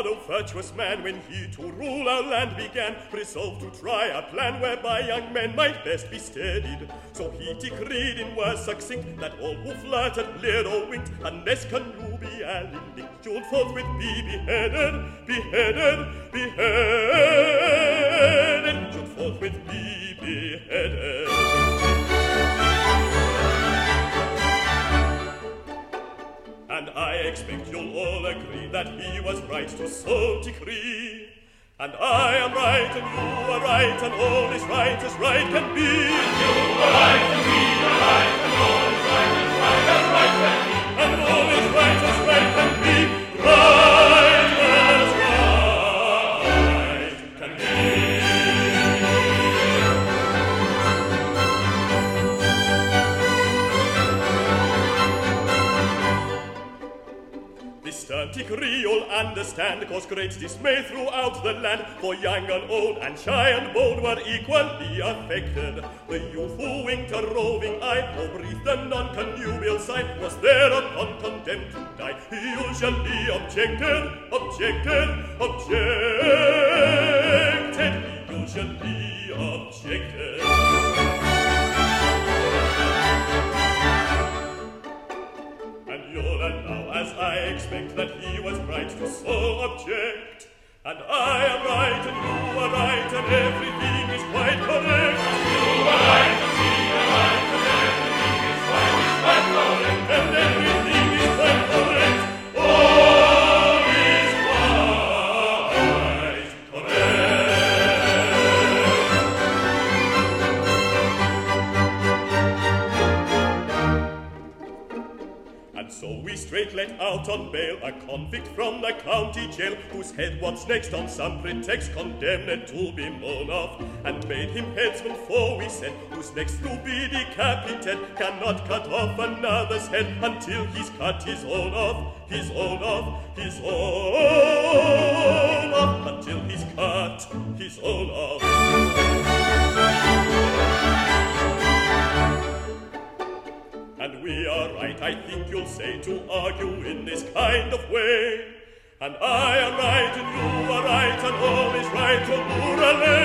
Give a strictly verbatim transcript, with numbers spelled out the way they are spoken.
no virtuous man, when he to rule our land began, resolved to try a plan whereby young men might best be steadied. So he decreed in words succinct that all who flirted, leered or winked, unless connubially linked, should forthwith be beheaded, beheaded, beheaded, should forthwith be beheaded. And I expect you'll all agree that he was right to so decree. And I am right, and you are right, and all is right as right can be. And you are right, and we are right, and all is right as right as right can be. And all is right as right can be. Right as right can be. This stern decree you'll understand caused great dismay throughout the land, for young and old and shy and bold were equally affected. The youth who winked a roving eye or breathed a non-connubial sigh was thereupon condemned to die. He usually objected, objected, objected, he usually objected. And you'll allow, as I expect, that he was right to so object. And I am right, and you are right, and everything is quite correct. And you are right, and we are right, and everything is quite, is quite correct. And everything is quite correct. All is quite correct. And so we straight let out on bail a convict from the county jail, whose head was next on some pretext condemned to be mown off, and made him headsman, for we said, who's next to be decapitated cannot cut off another's head until he's cut his own off, his own off, his own off, until he's cut his own off. And we are right, I think you'll say, to argue in this kind of way. And I am right, and you are right, and all is right, to Murale.